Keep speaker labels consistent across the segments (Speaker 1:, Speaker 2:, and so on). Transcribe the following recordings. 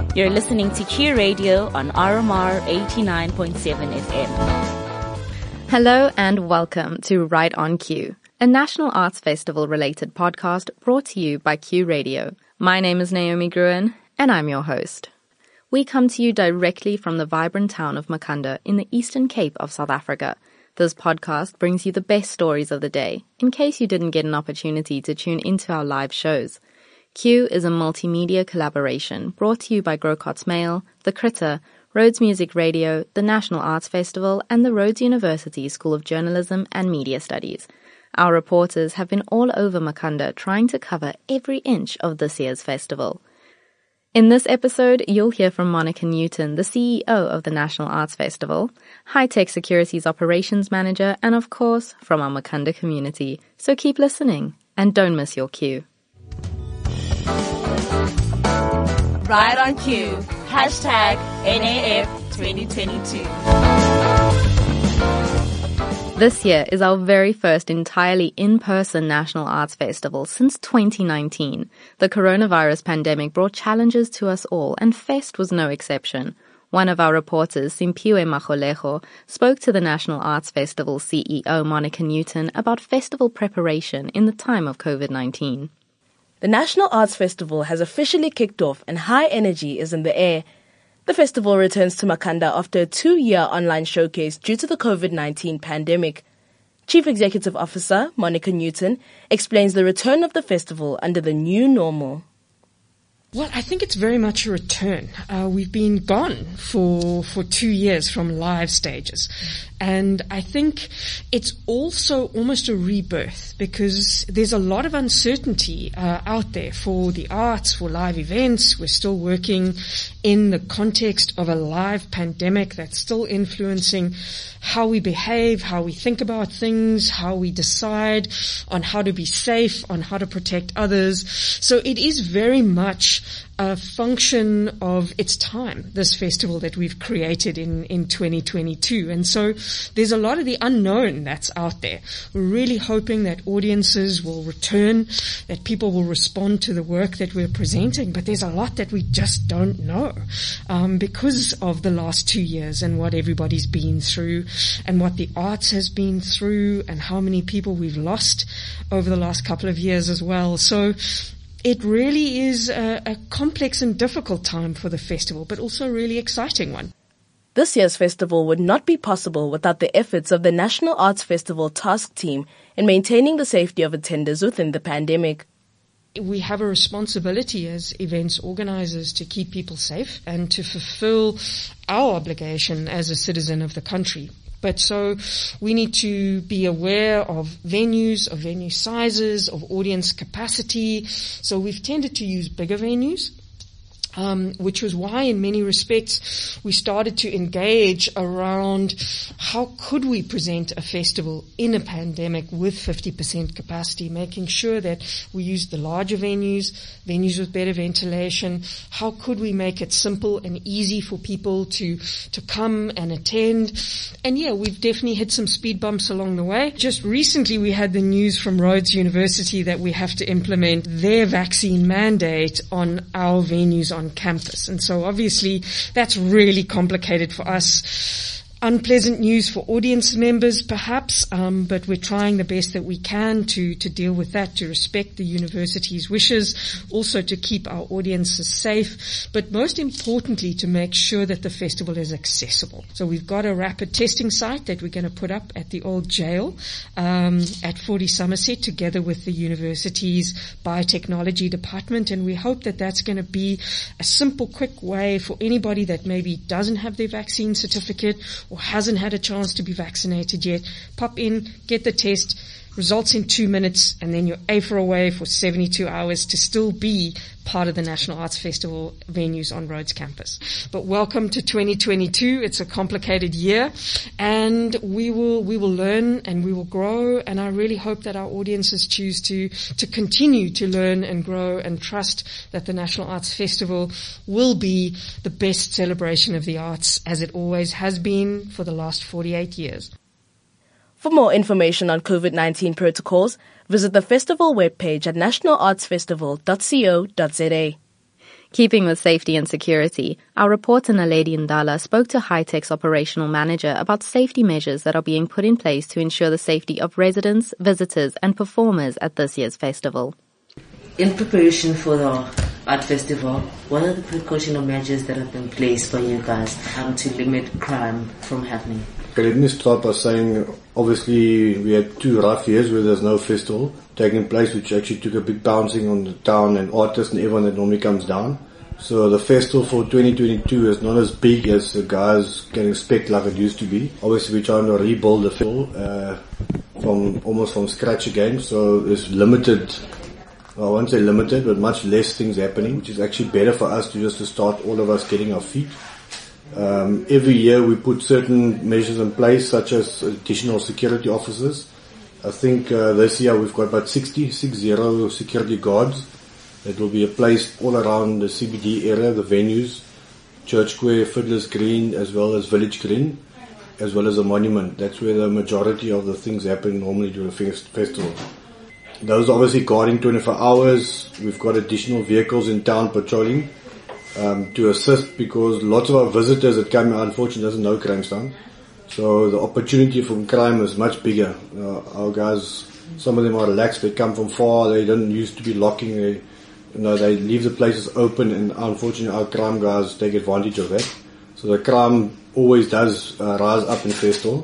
Speaker 1: You're listening to Q Radio on RMR 89.7 FM.
Speaker 2: Hello and welcome to Right on Q, a National Arts Festival related podcast brought to you by Q Radio. My name is Naomi Gruen and I'm your host. We come to you directly from the vibrant town of Makhanda in the Eastern Cape of South Africa. This podcast brings you the best stories of the day, in case you didn't get an opportunity to tune into our live shows. Q is a multimedia collaboration brought to you by Grocot's Mail, The Critter, Rhodes Music Radio, the National Arts Festival, and the Rhodes University School of Journalism and Media Studies. Our reporters have been all over Makhanda trying to cover every inch of this year's festival. In this episode, you'll hear from Monica Newton, the CEO of the National Arts Festival, High-Tech Securities Operations Manager, and of course, from our Makhanda community. So keep listening and don't miss your cue.
Speaker 1: Right on Q. Hashtag NAF 2022.
Speaker 2: This year is our very first entirely in-person National Arts Festival since 2019. The coronavirus pandemic brought challenges to us all, and Fest was no exception. One of our reporters, Simpiwe Magolejo, spoke to the National Arts Festival CEO Monica Newton about festival preparation in the time of COVID-19.
Speaker 3: The National Arts Festival has officially kicked off and high energy is in the air. The festival returns to Makhanda after a 2-year online showcase due to the COVID-19 pandemic. Chief Executive Officer Monica Newton explains the return of the festival under the new normal.
Speaker 4: Well, I think it's very much a return. We've been gone for 2 years from live stages. And I think it's also almost a rebirth because there's a lot of uncertainty out there for the arts, for live events. We're still working in the context of a live pandemic that's still influencing how we behave, how we think about things, how we decide on how to be safe, on how to protect others. So it is very much a function of its time, this festival that we've created in 2022. And so there's a lot of the unknown that's out there. We're really hoping that audiences will return, that people will respond to the work that we're presenting, but there's a lot that we just don't know because of the last 2 years and what everybody's been through and what the arts has been through and how many people we've lost over the last couple of years as well. So it really is a complex and difficult time for the festival, but also a really exciting one.
Speaker 3: This year's festival would not be possible without the efforts of the National Arts Festival task team in maintaining the safety of attenders within the pandemic.
Speaker 4: We have a responsibility as events organizers to keep people safe and to fulfill our obligation as a citizen of the country. But so we need to be aware of venues, of venue sizes, of audience capacity. So we've tended to use bigger venues, which was why in many respects we started to engage around how could we present a festival in a pandemic with 50% capacity, making sure that we used the larger venues with better ventilation. How could we make it simple and easy for people to come and attend? And yeah, we've definitely hit some speed bumps along the way. Just recently we had the news from Rhodes University that we have to implement their vaccine mandate on our venues on campus. And so obviously that's really complicated for us. Unpleasant news for audience members perhaps, but we're trying the best that we can to deal with that, to respect the university's wishes, also to keep our audiences safe, but most importantly to make sure that the festival is accessible. So we've got a rapid testing site that we're going to put up at the old jail at 40 Somerset together with the university's biotechnology department, and we hope that that's going to be a simple, quick way for anybody that maybe doesn't have their vaccine certificate or hasn't had a chance to be vaccinated yet. Pop in, get the test, results in 2 minutes, and then you're away for 72 hours to still be part of the National Arts Festival venues on Rhodes campus. But welcome to 2022. It's a complicated year, and we will learn and we will grow, and I really hope that our audiences choose to continue to learn and grow and trust that the National Arts Festival will be the best celebration of the arts as it always has been for the last 48 years.
Speaker 3: For more information on COVID-19 protocols, visit the festival webpage at nationalartsfestival.co.za.
Speaker 2: Keeping with safety and security, our reporter Naledi Ndala spoke to High-Tech's operational manager about safety measures that are being put in place to ensure the safety of residents, visitors and performers at this year's festival.
Speaker 5: In preparation for the art festival, what are the precautionary measures that have been placed by you guys to limit crime from happening?
Speaker 6: Okay, let me start by saying, obviously we had 2 rough years where there's no festival taking place, which actually took a big bouncing on the town and artists and everyone that normally comes down. So the festival for 2022 is not as big as the guys can expect like it used to be. Obviously we're trying to rebuild the festival from scratch again, so there's limited, I won't say limited, but much less things happening, which is actually better for us to start all of us getting our feet. Every year we put certain measures in place, such as additional security officers. I think this year we've got about 60 security guards that will be placed all around the CBD area, the venues, Church Square, Fiddler's Green, as well as Village Green, as well as a monument. That's where the majority of the things happen normally during the festival. Those are obviously guarding 24 hours. We've got additional vehicles in town patrolling to assist, because lots of our visitors that come here unfortunately doesn't know Grahamstown. So the opportunity for crime is much bigger. Our guys, some of them are relaxed, they come from far, they don't used to be locking, they leave the places open, and unfortunately our crime guys take advantage of that. So the crime always does rise up in festival.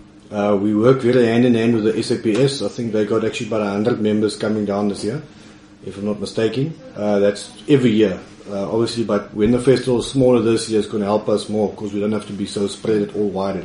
Speaker 6: We work very hand in hand with the SAPS. I think they got actually about 100 members coming down this year, if I'm not mistaken. That's every year. Obviously, but when the festival is smaller this year, it's going to help us more, because we don't have to be so spread it all wider.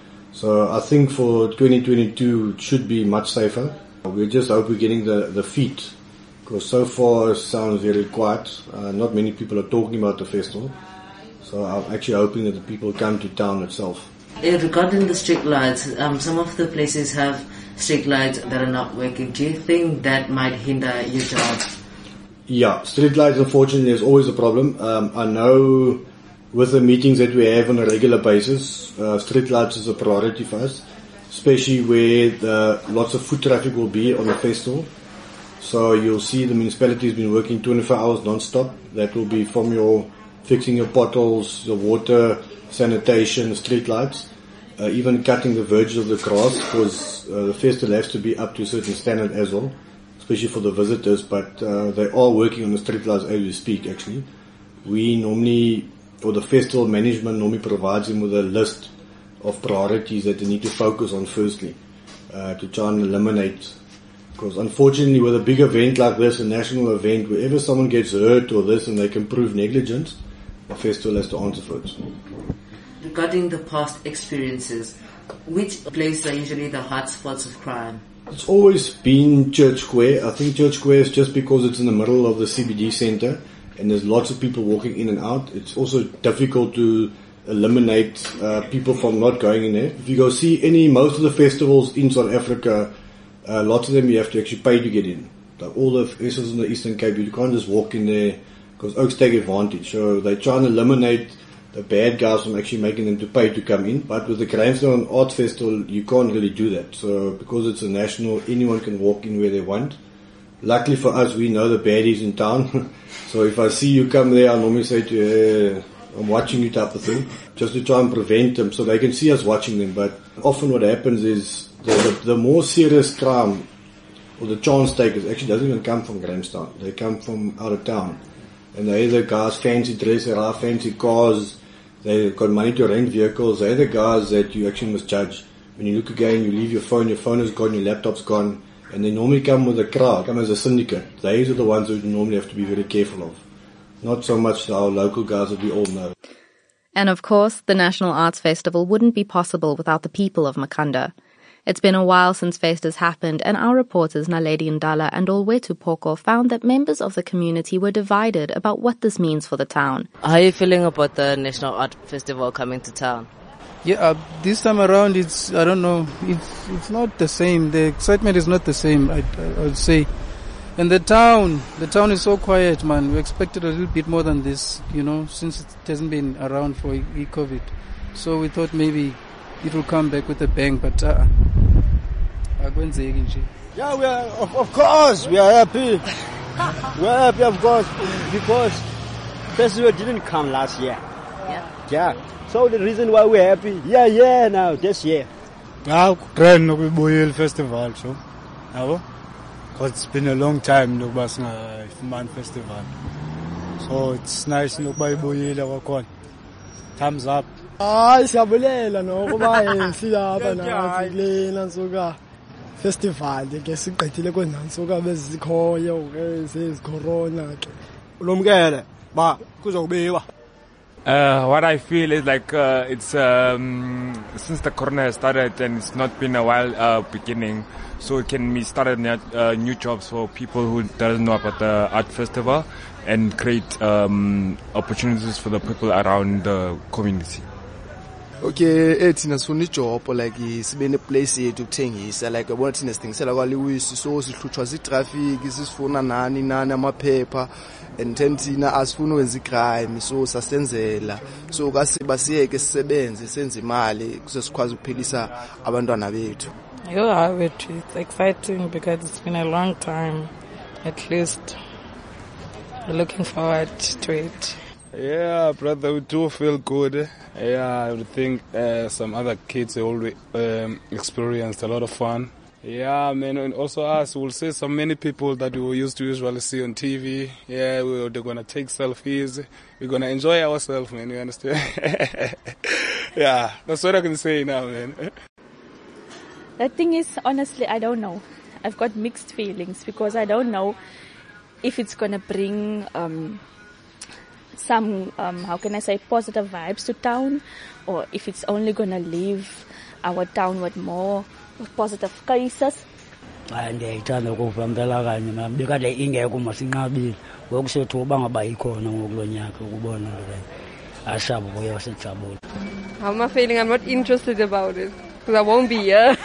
Speaker 6: So I think for 2022 it should be much safer. We just hope we're getting the feet, because so far it sounds very quiet. Not many people are talking about the festival. So I'm actually hoping that the people come to town itself.
Speaker 5: Regarding the street lights, some of the places have street lights that are not working. Do you think that might hinder your job?
Speaker 6: Yeah, street lights unfortunately is always a problem. I know with the meetings that we have on a regular basis, street lights is a priority for us, especially where lots of foot traffic will be on the festival. So you'll see the municipality has been working 24 hours non-stop. That will be from your fixing your potholes, the water, sanitation, street lights, even cutting the verges of the grass, because the festival has to be up to a certain standard as well, especially for the visitors, but they are working on the street lights as we speak actually. We normally, or the festival management normally provides them with a list of priorities that they need to focus on firstly, to try and eliminate. Because unfortunately with a big event like this, a national event, wherever someone gets hurt or this and they can prove negligence, the festival has to answer for it.
Speaker 5: Regarding the past experiences, which places are usually the hotspots of crime?
Speaker 6: It's always been Church Square. I think Church Square is just because it's in the middle of the CBD center and there's lots of people walking in and out. It's also difficult to eliminate people from not going in there. If you go see most of the festivals in South Africa, lots of them you have to actually pay to get in. Like all the festivals in the Eastern Cape, you can't just walk in there, because Oaks take advantage. So they try and eliminate the bad guys from actually making them to pay to come in. But with the Grahamstown Art Festival, you can't really do that. So because it's a national, anyone can walk in where they want. Luckily for us, we know the baddies in town. So if I see you come there, I normally say to you, I'm watching you type of thing, just to try and prevent them so they can see us watching them. But often what happens is the more serious crime or the chance takers actually doesn't even come from Grahamstown. They come from out of town. And they're the guys, fancy dress, they have fancy cars, they've got money to rent vehicles. They're the guys that you actually must judge. When you look again, you leave your phone is gone, your laptop's gone, and they normally come with a crowd, come as a syndicate. These are the ones that you normally have to be very careful of. Not so much our local guys that we all know.
Speaker 2: And of course, the National Arts Festival wouldn't be possible without the people of Makhanda. It's been a while since Fest has happened, and our reporters Naledi Ndala and Olwetu Poko found that members of the community were divided about what this means for the town.
Speaker 5: How are you feeling about the National Art Festival coming to town?
Speaker 7: Yeah, this time around it's not the same. The excitement is not the same, I would say. And the town is so quiet, man. We expected a little bit more than this, since it hasn't been around for COVID. So we thought maybe it will come back with a bang, but
Speaker 8: yeah, we are, of course, we are happy. We are happy, of course, because Festival didn't come last year. Yeah. So the reason why we're happy, now, this year.
Speaker 9: Grand Nokubuyil Festival, so. Because it's been a long time, Nokubasna Man Festival. So it's nice, Nokubuyil, our thumbs up.
Speaker 10: Siyabulela nokuba silapha nathi nansuka festival ke sigqithile kwenansuka bezikhoyo ke sezicorona ke ulumkele ba kuzokubiwa.
Speaker 11: What I feel is like it's since the corona has started and it's not been a while beginning, so it can be started new jobs for people who doesn't know about the art festival and create opportunities for the people around the community.
Speaker 12: Okay, thina sifuna ijob like sibe ne place yethu ukuthengisa like yabona thina sithengisela kwaliwisi so sihluthwa zitraffic sisifuna nani amaphepha and then thina asifuni wenza icrime so sasenzela so kasibasiyeke sisebenze senze imali kuze sikwazi ukuphilisa abantwana bethu.
Speaker 13: It's exciting because it's been a long time. At least we're looking forward to it.
Speaker 9: Yeah, brother, we do feel good. Yeah, I would think some other kids already experienced a lot of fun. Yeah, man, and also us, we'll see so many people that we used to usually see on TV. Yeah, they're going to take selfies. We're going to enjoy ourselves, man, you understand? Yeah, that's what I can say now, man.
Speaker 14: The thing is, honestly, I don't know. I've got mixed feelings because I don't know if it's going to bring some, how can I say, positive vibes to town, or if it's only going to leave our town with more positive cases.
Speaker 15: Ndiyayithanda ukuva mpela kanye mama bekade ingekho masinqabile ngokusethu ubanga bayikhona ngokulonyaka ukubona le ashabo boye wasejabula.
Speaker 16: How am I feeling? I'm not interested about it because I won't be here.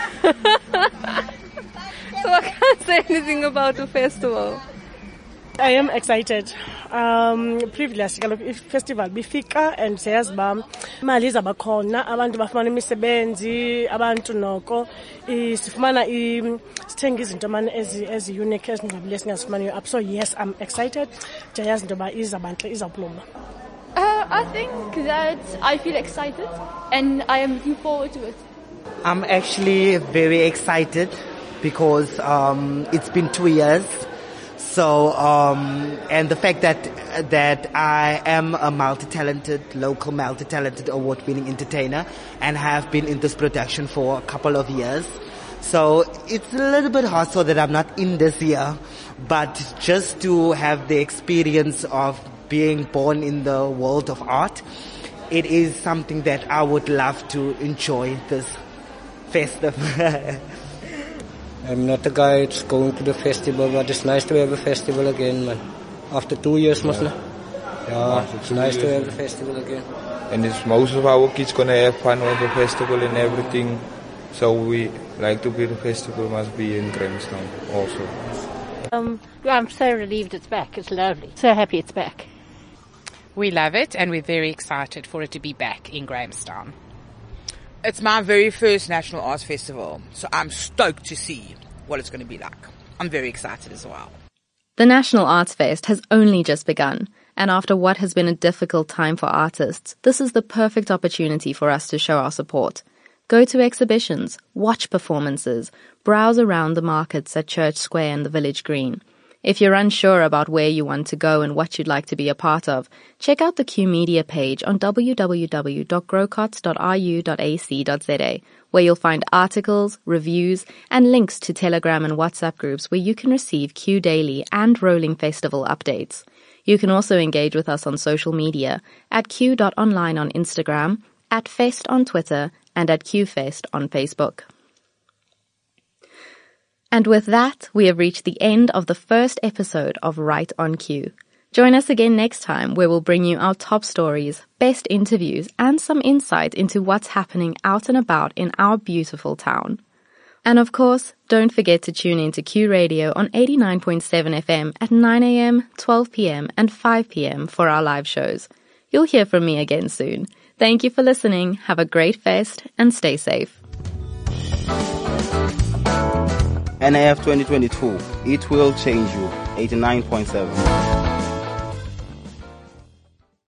Speaker 16: So I can't say anything about the festival.
Speaker 17: I am excited. Previously, festival bifika and says bam imali zabakhona abantu bafumana imisebenzi abantu noko sifumana sithenga izinto manje ezi unique ezinqabile singazifumaniyo up. So yes, I'm excited. Jayazi into ba izabantle izawupluma.
Speaker 18: I think that I feel excited and I am looking forward to it.
Speaker 19: I'm actually very excited because it's been 2 years. So, and the fact that I am a local multi-talented award-winning entertainer and have been in this production for a couple of years. So it's a little bit hard so that I'm not in this year, but just to have the experience of being born in the world of art, it is something that I would love to enjoy this festival.
Speaker 20: I'm not a guy that's going to the festival, but it's nice to have a festival again, man. After 2 years, mustn't it? Yeah, it's nice to have a festival again.
Speaker 21: And it's most of our kids gonna have fun with the festival and everything. So we like to be the festival must be in Grahamstown also.
Speaker 22: I'm so relieved it's back. It's lovely. So happy it's back.
Speaker 23: We love it and we're very excited for it to be back in Grahamstown. It's my very first National Arts Festival, so I'm stoked to see what it's going to be like. I'm very excited as well.
Speaker 2: The National Arts Fest has only just begun, and after what has been a difficult time for artists, this is the perfect opportunity for us to show our support. Go to exhibitions, watch performances, browse around the markets at Church Square and the Village Green. If you're unsure about where you want to go and what you'd like to be a part of, check out the Q Media page on www.grocots.ru.ac.za, where you'll find articles, reviews, and links to Telegram and WhatsApp groups where you can receive Q Daily and Rolling Festival updates. You can also engage with us on social media at q.online on Instagram, at Fest on Twitter, and at QFest on Facebook. And with that, we have reached the end of the first episode of Right on Cue. Join us again next time where we'll bring you our top stories, best interviews, and some insight into what's happening out and about in our beautiful town. And of course, don't forget to tune in to Q Radio on 89.7 FM at 9 a.m., 12 p.m. and 5 p.m. for our live shows. You'll hear from me again soon. Thank you for listening. Have a great fest and stay safe.
Speaker 24: NAF 2022, it will change you. 89.7.